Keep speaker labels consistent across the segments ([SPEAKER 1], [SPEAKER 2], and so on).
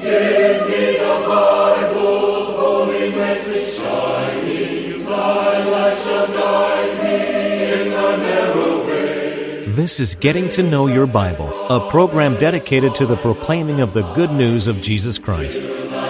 [SPEAKER 1] Give me the Bible, holy message shining, thy light shall guide me in the narrow way.
[SPEAKER 2] This is Getting to Know Your Bible, a program dedicated to the proclaiming of the good news of Jesus Christ.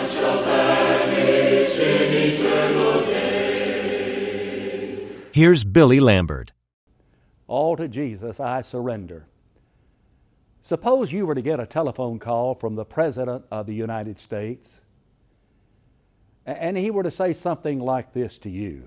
[SPEAKER 2] Here's Billy Lambert.
[SPEAKER 3] All to Jesus I surrender. Suppose you were to get a telephone call from the President of the United States, and he were to say something like this to you.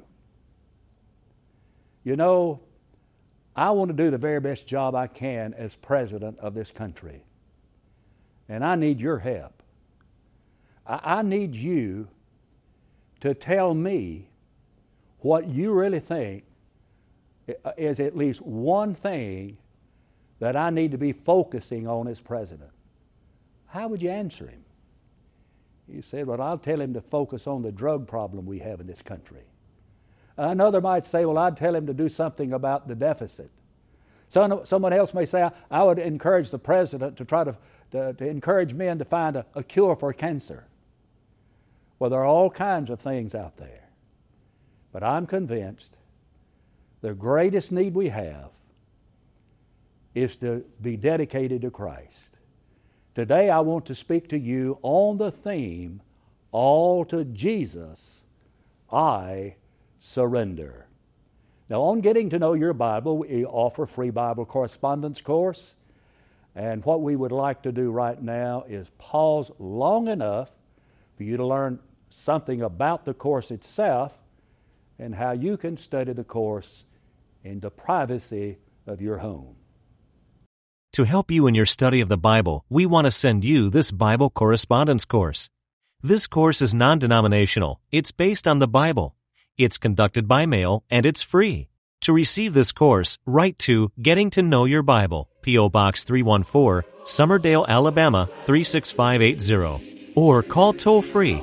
[SPEAKER 3] You know, I want to do the very best job I can as President of this country, and I need your help. I need you to tell me what you really think is at least one thing that I need to be focusing on as president. How would you answer him? You said, well, I'll tell him to focus on the drug problem we have in this country. Another might say, well, I'd tell him to do something about the deficit. Someone else may say, I would encourage the president to try to encourage men to find a cure for cancer. Well, there are all kinds of things out there. But I'm convinced the greatest need we have is to be dedicated to Christ. Today I want to speak to you on the theme, all to Jesus I surrender. Now, on Getting to Know Your Bible, we offer a free Bible correspondence course. And what we would like to do right now is pause long enough for you to learn something about the course itself and how you can study the course in the privacy of your home.
[SPEAKER 2] To help you in your study of the Bible, we want to send you this Bible correspondence course. This course is non-denominational. It's based on the Bible. It's conducted by mail, and it's free. To receive this course, write to Getting to Know Your Bible, P.O. Box 314, Summerdale, Alabama 36580. Or call toll-free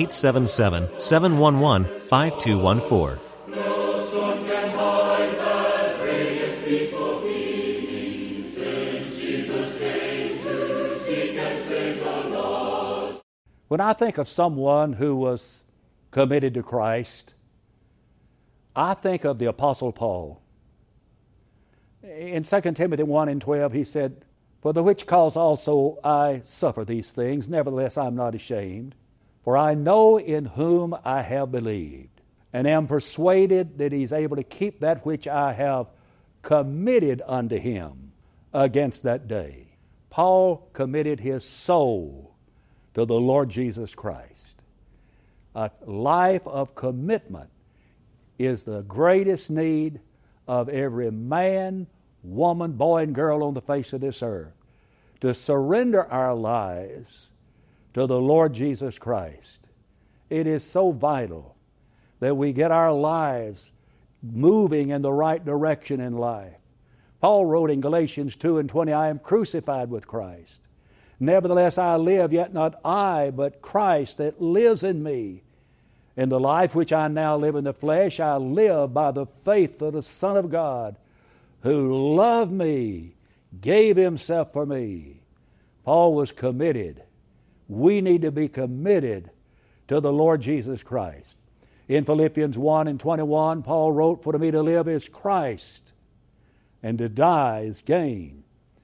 [SPEAKER 2] 1-877-711-5214.
[SPEAKER 1] No storm can hide that radiance peaceful beaming, since Jesus came to seek and save the lost.
[SPEAKER 3] When I think of someone who was committed to Christ, I think of the Apostle Paul. In 2 Timothy 1:12, he said, For the which cause also I suffer these things, nevertheless I am not ashamed. For I know in whom I have believed, and am persuaded that He is able to keep that which I have committed unto Him against that day. Paul committed his soul to the Lord Jesus Christ. A life of commitment is the greatest need of every man, woman, boy, and girl on the face of this earth, to surrender our lives to the Lord Jesus Christ. It is so vital that we get our lives moving in the right direction in life. Paul wrote in Galatians 2:20, I am crucified with Christ. Nevertheless I live, yet not I, but Christ that lives in me. In the life which I now live in the flesh, I live by the faith of the Son of God, who loved me, gave Himself for me. Paul was committed. We need to be committed to the Lord Jesus Christ. In Philippians 1:21, Paul wrote, For to me to live is Christ, and to die is gain.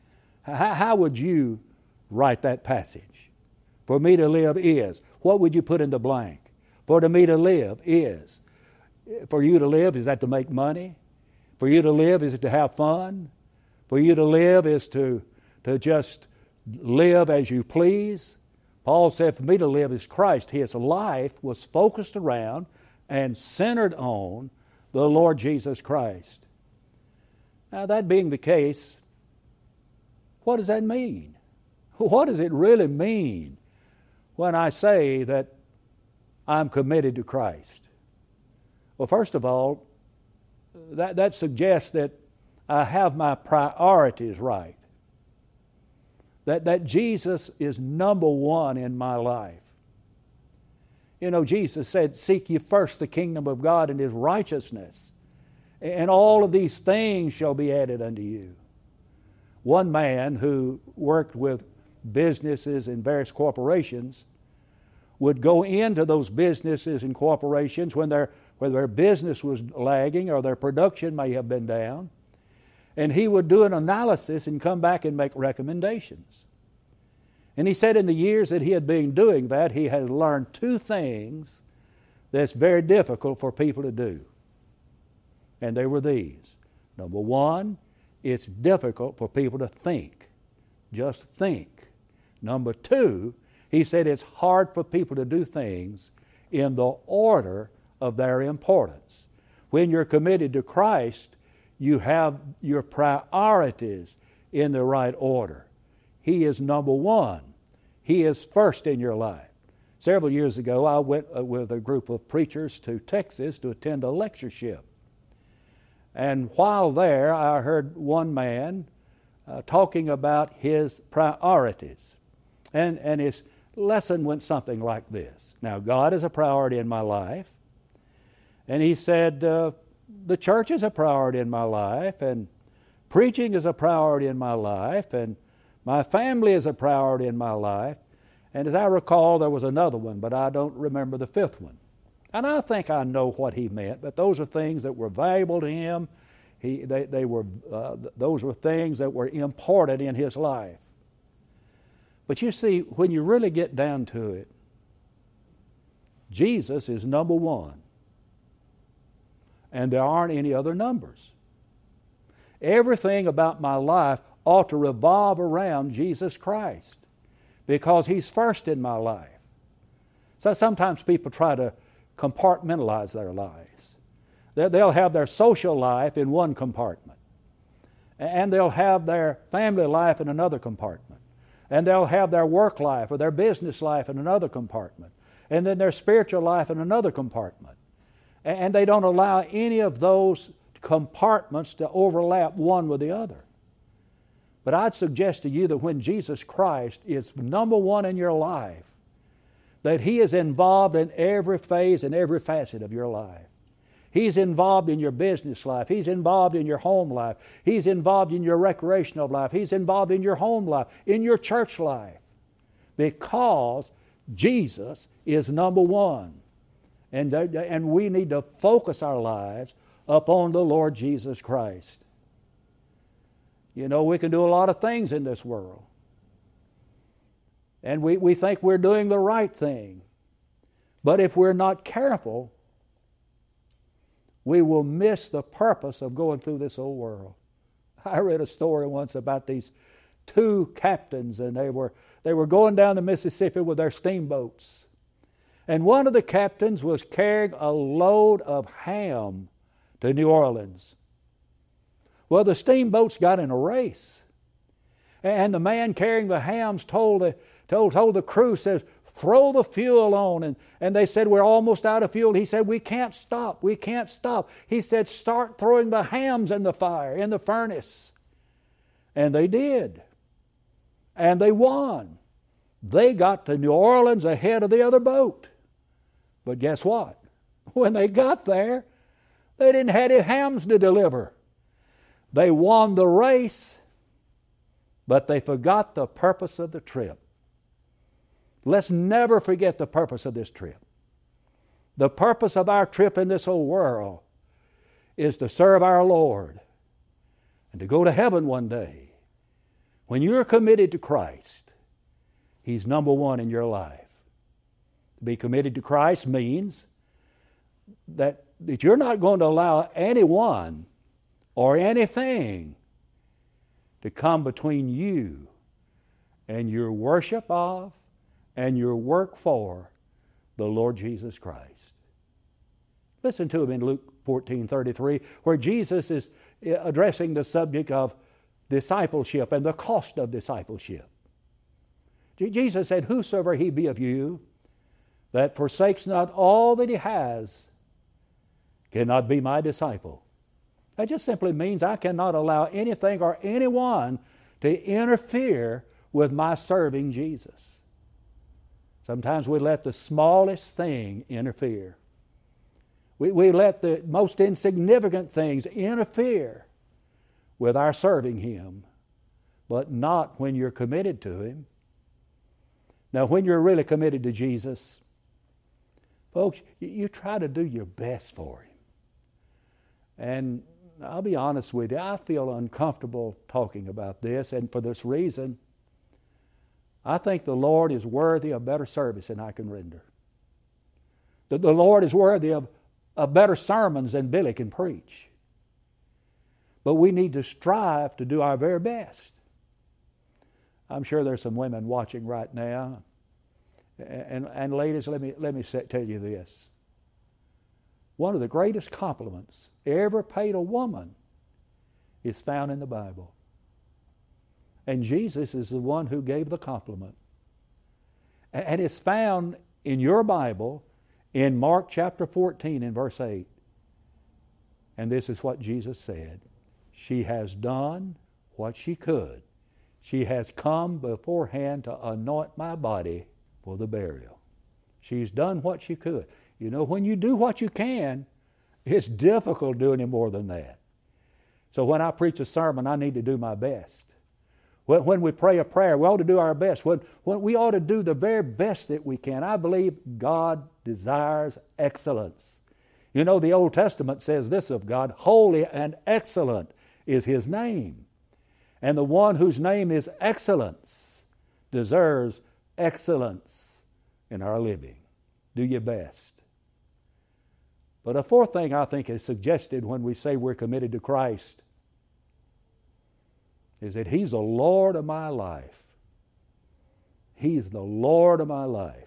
[SPEAKER 3] How would you write that passage? For me to live is. What would you put in the blank? For to me to live is. For you to live, is that to make money? For you to live, is it to have fun? For you to live is to just live as you please? Paul said, for me to live is Christ. His life was focused around and centered on the Lord Jesus Christ. Now, that being the case, what does that mean? What does it really mean when I say that I'm committed to Christ? Well, first of all, that suggests that I have my priorities right. That Jesus is number one in my life. You know, Jesus said, seek ye first the kingdom of God and His righteousness, and all of these things shall be added unto you. One man who worked with businesses and various corporations, would go into those businesses and corporations when their business was lagging or their production may have been down, and he would do an analysis and come back and make recommendations. And he said in the years that he had been doing that, he had learned two things that's very difficult for people to do. And they were these. Number one, it's difficult for people to think. Just think. Number two, he said it's hard for people to do things in the order of their importance. When you're committed to Christ, you have your priorities in the right order. He is number one. He is first in your life. Several years ago, I went with a group of preachers to Texas to attend a lectureship. And while there, I heard one man talking about his priorities. And his lesson went something like this. Now, God is a priority in my life. And he said, the church is a priority in my life, and preaching is a priority in my life, and my family is a priority in my life. And as I recall, there was another one, but I don't remember the fifth one. And I think I know what he meant, but those are things that were valuable to him. Those were things that were important in his life. But you see, when you really get down to it, Jesus is number one. And there aren't any other numbers. Everything about my life ought to revolve around Jesus Christ because He's first in my life. So sometimes people try to compartmentalize their lives. They'll have their social life in one compartment, and they'll have their family life in another compartment, and they'll have their work life or their business life in another compartment, and then their spiritual life in another compartment. And they don't allow any of those compartments to overlap one with the other. But I'd suggest to you that when Jesus Christ is number one in your life, that He is involved in every phase and every facet of your life. He's involved in your business life. He's involved in your home life. He's involved in your recreational life. He's involved in your home life, in your church life. Because Jesus is number one. And we need to focus our lives upon the Lord Jesus Christ. You know, we can do a lot of things in this world. And we think we're doing the right thing. But if we're not careful, we will miss the purpose of going through this old world. I read a story once about these two captains, and they were going down the Mississippi with their steamboats. And one of the captains was carrying a load of ham to New Orleans. Well, the steamboats got in a race. And the man carrying the hams told the crew, says, throw the fuel on. And they said, we're almost out of fuel. He said, we can't stop. We can't stop. He said, start throwing the hams in the fire, in the furnace. And they did. And they won. They got to New Orleans ahead of the other boat. But guess what? When they got there, they didn't have any hams to deliver. They won the race, but they forgot the purpose of the trip. Let's never forget the purpose of this trip. The purpose of our trip in this old world is to serve our Lord and to go to heaven one day. When you're committed to Christ, He's number one in your life. To be committed to Christ means that you're not going to allow anyone or anything to come between you and your worship of and your work for the Lord Jesus Christ. Listen to Him in Luke 14:33, where Jesus is addressing the subject of discipleship and the cost of discipleship. Jesus said, whosoever he be of you that forsakes not all that he has cannot be my disciple. That just simply means I cannot allow anything or anyone to interfere with my serving Jesus. Sometimes we let the smallest thing interfere. We let the most insignificant things interfere with our serving Him, but not when you're committed to Him. Now, when you're really committed to Jesus, folks, you try to do your best for Him. And I'll be honest with you, I feel uncomfortable talking about this, and for this reason, I think the Lord is worthy of better service than I can render. The Lord is worthy of better sermons than Billy can preach. But we need to strive to do our very best. I'm sure there's some women watching right now. And ladies, let me tell you this. One of the greatest compliments ever paid a woman is found in the Bible. And Jesus is the one who gave the compliment. And it's found in your Bible in Mark chapter 14 and verse 8. And this is what Jesus said. She has done what she could. She has come beforehand to anoint my body for the burial. She's done what she could. You know, when you do what you can, it's difficult doing any more than that. So when I preach a sermon, I need to do my best. When we pray a prayer, we ought to do our best. When we ought to do the very best that we can. I believe God desires excellence. You know, the Old Testament says this of God, holy and excellent is His name. And the one whose name is excellence deserves excellence in our living. Do your best. But a fourth thing I think is suggested when we say we're committed to Christ is that He's the Lord of my life. He's the Lord of my life.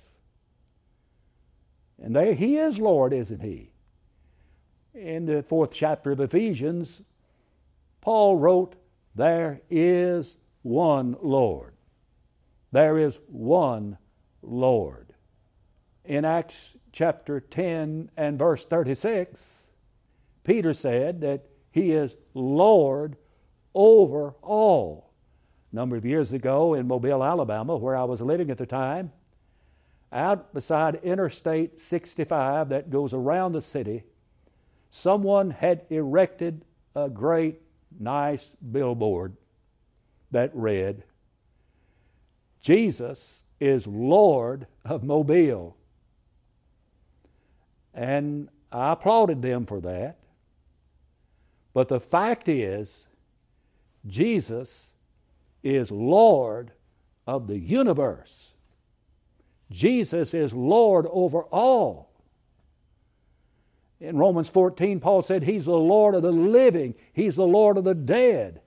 [SPEAKER 3] And there He is Lord, isn't He? In the 4th chapter of Ephesians, Paul wrote, there is one Lord. There is one Lord. In Acts chapter 10 and verse 36, Peter said that He is Lord over all. A number of years ago in Mobile, Alabama, where I was living at the time, out beside Interstate 65 that goes around the city, someone had erected a great, nice billboard that read, Jesus is Lord of Mobile. And I applauded them for that. But the fact is, Jesus is Lord of the universe. Jesus is Lord over all. In Romans 14, Paul said He's the Lord of the living. He's the Lord of the dead.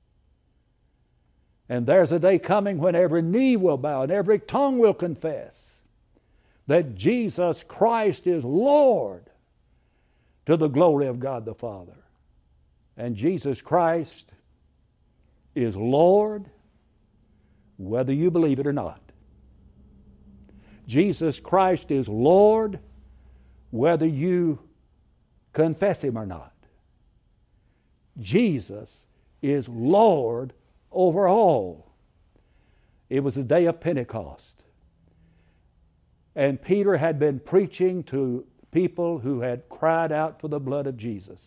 [SPEAKER 3] And there's a day coming when every knee will bow and every tongue will confess that Jesus Christ is Lord, to the glory of God the Father. And Jesus Christ is Lord whether you believe it or not. Jesus Christ is Lord whether you confess Him or not. Jesus is Lord over all. It was the day of Pentecost. And Peter had been preaching to people who had cried out for the blood of Jesus.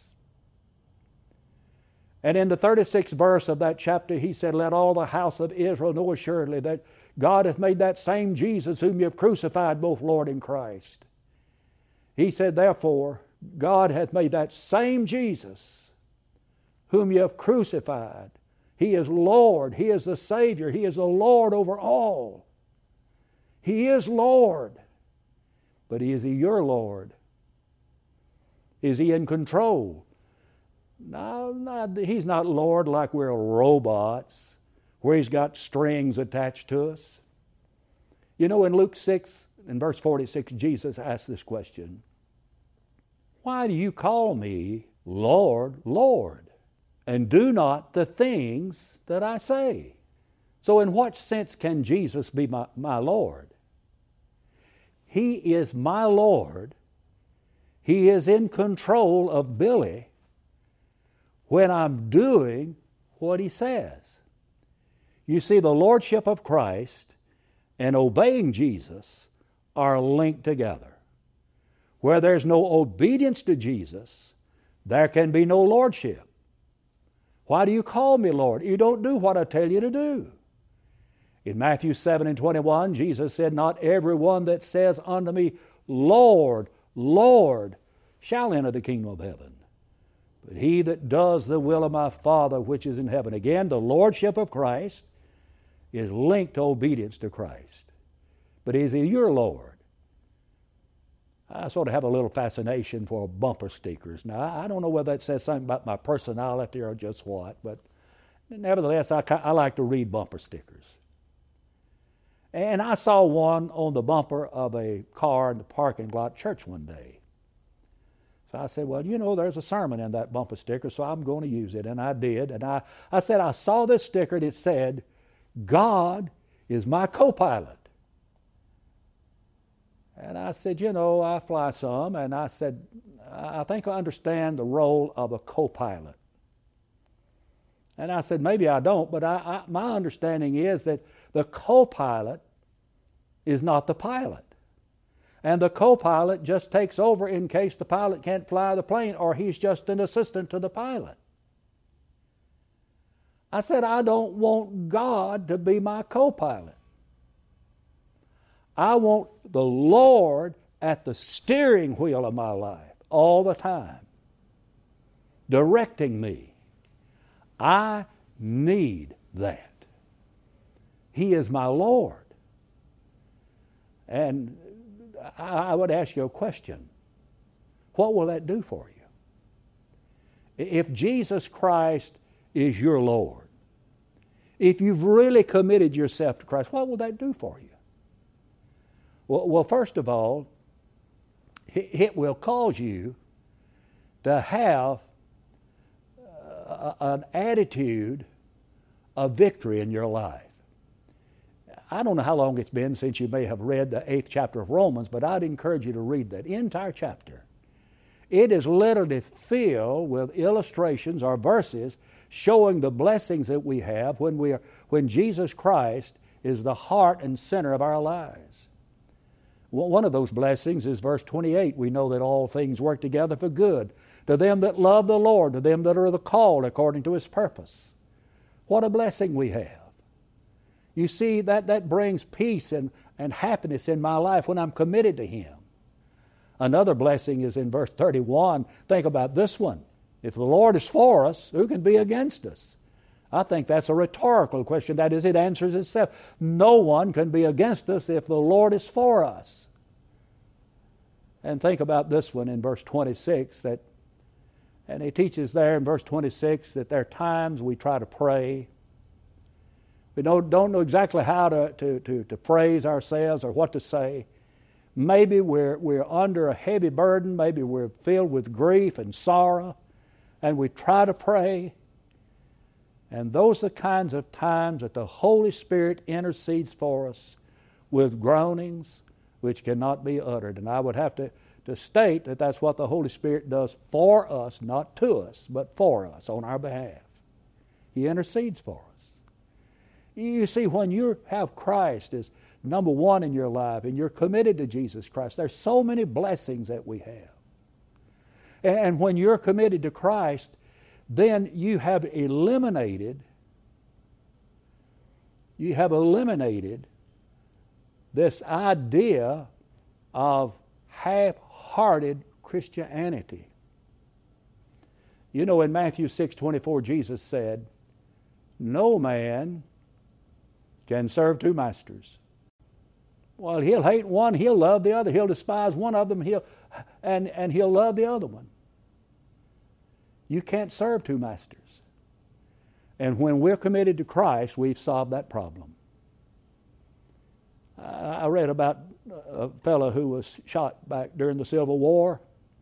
[SPEAKER 3] And in the 36th verse of that chapter, he said, let all the house of Israel know assuredly that God hath made that same Jesus whom you have crucified, both Lord and Christ. He said, therefore, God hath made that same Jesus whom you have crucified. He is Lord. He is the Savior. He is the Lord over all. He is Lord. But is He your Lord? Is He in control? No, He's not Lord like we're robots, where He's got strings attached to us. You know, in Luke 6, in verse 46, Jesus asked this question, why do you call me Lord, Lord, and do not the things that I say? So in what sense can Jesus be my Lord? He is my Lord. He is in control of Billy when I'm doing what He says. You see, the Lordship of Christ and obeying Jesus are linked together. Where there's no obedience to Jesus, there can be no Lordship. Why do you call me Lord? You don't do what I tell you to do. In Matthew 7:21, Jesus said, "Not every one that says unto me, Lord, Lord, shall enter the kingdom of heaven, but he that does the will of my Father which is in heaven." Again, the lordship of Christ is linked to obedience to Christ. But is he your Lord? I sort of have a little fascination for bumper stickers. Now, I don't know whether that says something about my personality or just what, but nevertheless, I like to read bumper stickers. And I saw one on the bumper of a car in the parking lot church one day. So I said, well, you know, there's a sermon in that bumper sticker, so I'm going to use it. And I did. And I said, I saw this sticker and it said, "God is my co-pilot." And I said, you know, I fly some, and I said, I think I understand the role of a co-pilot. And I said, maybe I don't, but my understanding is that the co-pilot is not the pilot. And the co-pilot just takes over in case the pilot can't fly the plane, or he's just an assistant to the pilot. I said, I don't want God to be my co-pilot. I want the Lord at the steering wheel of my life all the time, directing me. I need that. He is my Lord. And I would ask you a question. What will that do for you? If Jesus Christ is your Lord, if you've really committed yourself to Christ, what will that do for you? Well, first of all, it will cause you to have an attitude of victory in your life. I don't know how long it's been since you may have read the 8th chapter of Romans, but I'd encourage you to read that entire chapter. It is literally filled with illustrations or verses showing the blessings that we have when Jesus Christ is the heart and center of our lives. One of those blessings is verse 28. We know that all things work together for good to them that love the Lord, to them that are the called according to His purpose. What a blessing we have. You see, that brings peace and happiness in my life when I'm committed to Him. Another blessing is in verse 31. Think about this one. If the Lord is for us, who can be against us? I think that's a rhetorical question. That is, it answers itself. No one can be against us if the Lord is for us. And think about this one in verse 26, and he teaches there in verse 26 that there are times we try to pray. We don't know exactly how to praise ourselves or what to say. Maybe we're under a heavy burden. Maybe we're filled with grief and sorrow, and we try to pray. And those are the kinds of times that the Holy Spirit intercedes for us with groanings which cannot be uttered. And I would have to state that that's what the Holy Spirit does for us, not to us, but for us, on our behalf. He intercedes for us. You see, when you have Christ as number one in your life and you're committed to Jesus Christ, there's so many blessings that we have. And when you're committed to Christ, then you have eliminated this idea of half-hearted Christianity. You know, in Matthew 6:24, Jesus said, "No man can serve two masters." Well, he'll hate one, he'll love the other. He'll despise one of them, and he'll love the other one. You can't serve two masters. And when we're committed to Christ, we've solved that problem. I read about a fellow who was shot back during the Civil War.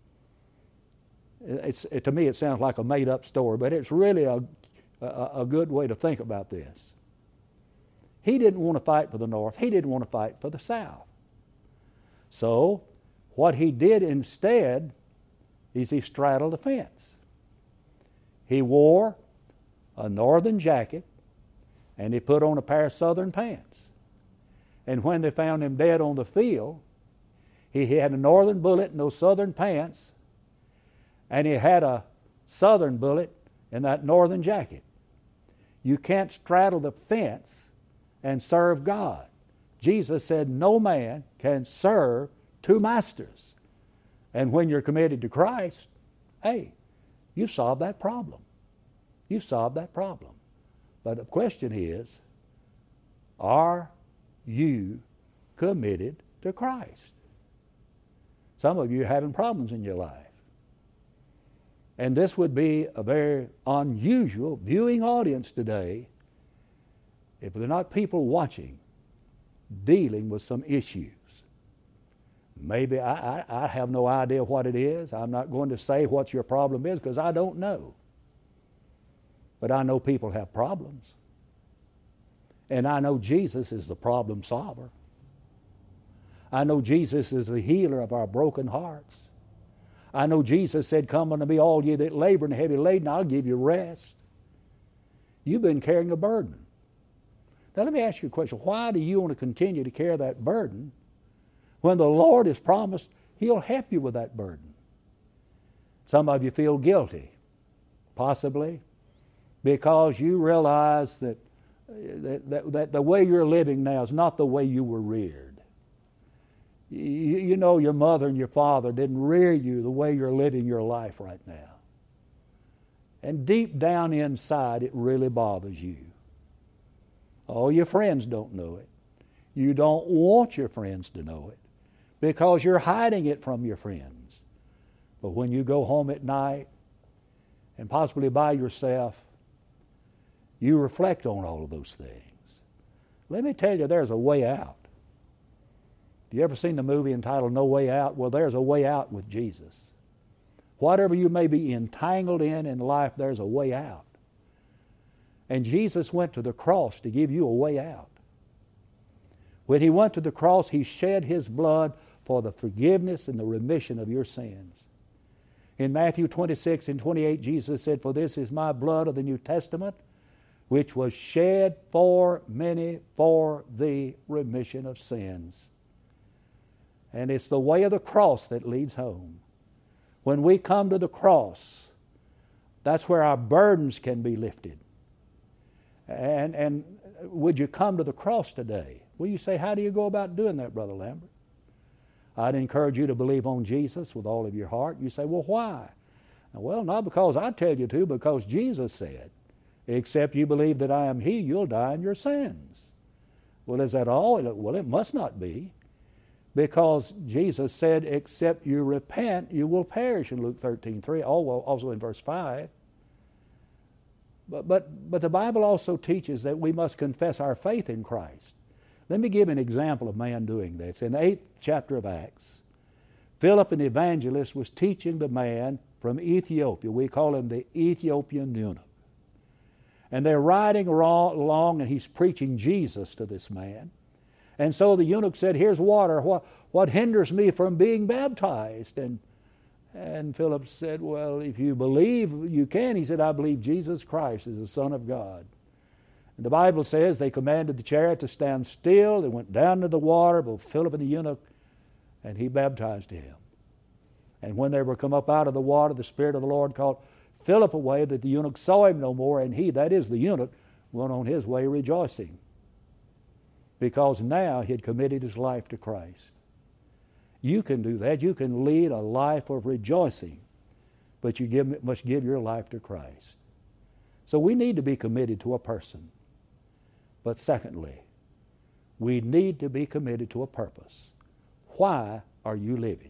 [SPEAKER 3] To me, it sounds like a made-up story, but it's really a good way to think about this. He didn't want to fight for the North. He didn't want to fight for the South. So what he did instead is he straddled the fence. He wore a northern jacket and he put on a pair of southern pants. And when they found him dead on the field, he had a northern bullet in those southern pants, and he had a southern bullet in that northern jacket. You can't straddle the fence and serve God. Jesus said no man can serve two masters. And when you're committed to Christ, hey, you've solved that problem. You've solved that problem. But the question is, are you committed to Christ? Some of you are having problems in your life. And this would be a very unusual viewing audience today if there are not people watching dealing with some issues. Maybe I have no idea what it is. I'm not going to say what your problem is because I don't know. But I know people have problems. And I know Jesus is the problem solver. I know Jesus is the healer of our broken hearts. I know Jesus said, "Come unto me, all ye that labor and are heavy laden, I'll give you rest." You've been carrying a burden. Now let me ask you a question. Why do you want to continue to carry that burden when the Lord has promised He'll help you with that burden? Some of you feel guilty, possibly, because you realize that the way you're living now is not the way you were reared. You know your mother and your father didn't rear you the way you're living your life right now. And deep down inside, it really bothers you. Oh, your friends don't know it. You don't want your friends to know it because you're hiding it from your friends. But when you go home at night and possibly by yourself, you reflect on all of those things. Let me tell you, there's a way out. You ever seen the movie entitled No Way Out? Well, there's a way out with Jesus. Whatever you may be entangled in life, there's a way out. And Jesus went to the cross to give you a way out. When He went to the cross, He shed His blood for the forgiveness and the remission of your sins. In Matthew 26 and 28, Jesus said, "For this is my blood of the New Testament, which was shed for many for the remission of sins." And it's the way of the cross that leads home. When we come to the cross, that's where our burdens can be lifted. And would you come to the cross today? Well, you say, how do you go about doing that, Brother Lambert? I'd encourage you to believe on Jesus with all of your heart. You say, well, why? Well, not because I tell you to, because Jesus said, "Except you believe that I am He, you'll die in your sins." Well, is that all? Well, it must not be. Because Jesus said, "Except you repent, you will perish," in Luke 13:3, also in verse 5. But the Bible also teaches that we must confess our faith in Christ. Let me give an example of man doing this. In the 8th chapter of Acts, Philip, an evangelist, was teaching the man from Ethiopia. We call him the Ethiopian eunuch. And they're riding along, and he's preaching Jesus to this man. And so the eunuch said, "Here's water. What hinders me from being baptized?" And Philip said, "Well, if you believe, you can." He said, "I believe Jesus Christ is the Son of God." And the Bible says they commanded the chariot to stand still. They went down to the water, both Philip and the eunuch, and he baptized him. And when they were come up out of the water, the Spirit of the Lord called Philip away, that the eunuch saw him no more, and he, that is the eunuch, went on his way rejoicing, because now he had committed his life to Christ. You can do that. You can lead a life of rejoicing, but you must give your life to Christ. So we need to be committed to a person. But secondly, we need to be committed to a purpose. Why are you living?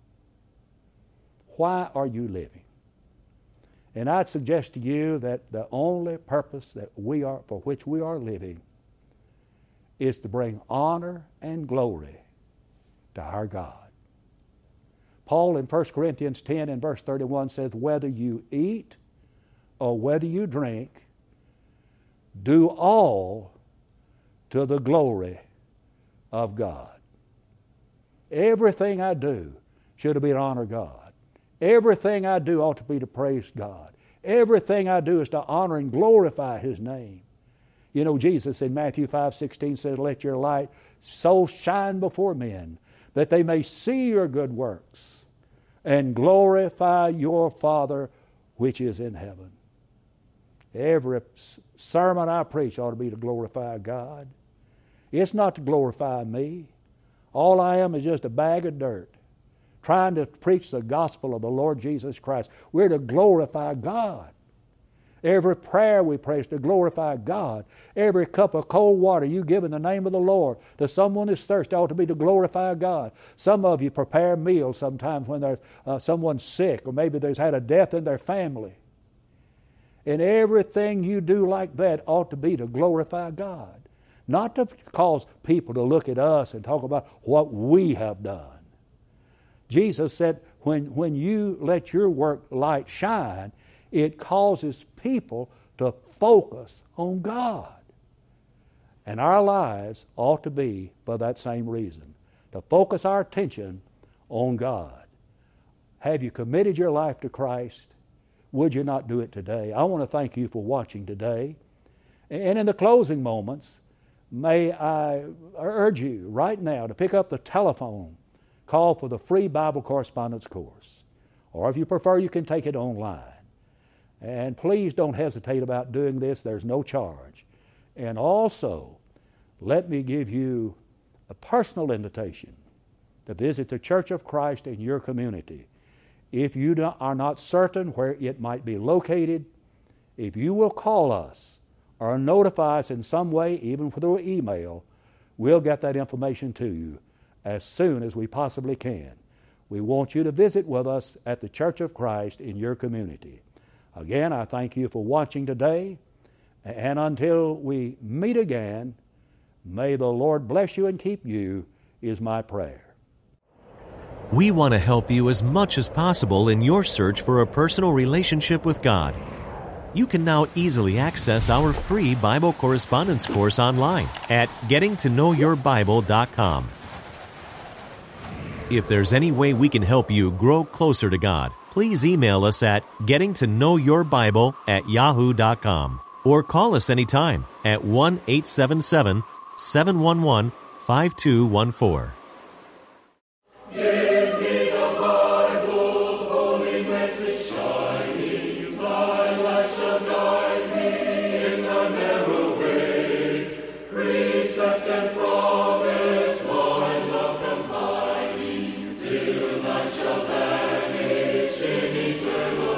[SPEAKER 3] Why are you living? And I'd suggest to you that the only purpose for which we are living is to bring honor and glory to our God. Paul in 1 Corinthians 10 and verse 31 says, "Whether you eat or whether you drink, do all to the glory of God." Everything I do should be to honor God. Everything I do ought to be to praise God. Everything I do is to honor and glorify His name. You know, Jesus in Matthew 5:16 says, "Let your light so shine before men that they may see your good works and glorify your Father which is in heaven." Every sermon I preach ought to be to glorify God. It's not to glorify me. All I am is just a bag of dirt, trying to preach the gospel of the Lord Jesus Christ. We're to glorify God. Every prayer we pray is to glorify God. Every cup of cold water you give in the name of the Lord to someone who's thirsty ought to be to glorify God. Some of you prepare meals sometimes when there's someone's sick, or maybe there's had a death in their family. And everything you do like that ought to be to glorify God, not to cause people to look at us and talk about what we have done. Jesus said, when you let your work light shine, it causes people to focus on God. And our lives ought to be for that same reason, to focus our attention on God. Have you committed your life to Christ? Would you not do it today? I want to thank you for watching today. And in the closing moments, may I urge you right now to pick up the telephone, call for the free Bible correspondence course. Or if you prefer, you can take it online. And please don't hesitate about doing this. There's no charge. And also, let me give you a personal invitation to visit the Church of Christ in your community. If you are not certain where it might be located, if you will call us or notify us in some way, even through email, we'll get that information to you as soon as we possibly can. We want you to visit with us at the Church of Christ in your community. Again, I thank you for watching today, and until we meet again, may the Lord bless you and keep you, is my prayer.
[SPEAKER 2] We want to help you as much as possible in your search for a personal relationship with God. You can now easily access our free Bible correspondence course online at gettingtoknowyourbible.com. If there's any way we can help you grow closer to God, please email us at gettingtoknowyourbible@yahoo.com or call us anytime at 1-877-711-5214.
[SPEAKER 1] Give me the Bible, holy message shining, thy light shall guide me in the narrow way. Precept and promise, my love combining, till I shall vanish in eternal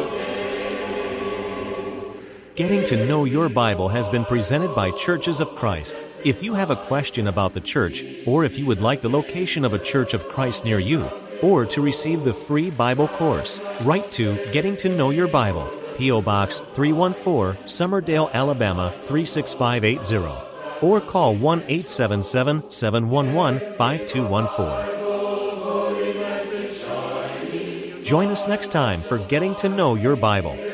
[SPEAKER 1] day.
[SPEAKER 2] Getting to Know Your Bible has been presented by Churches of Christ. If you have a question about the church, or if you would like the location of a Church of Christ near you, or to receive the free Bible course, write to Getting to Know Your Bible, P.O. Box 314, Summerdale, Alabama 36580, or call 1-877-711-5214. Join us next time for Getting to Know Your Bible.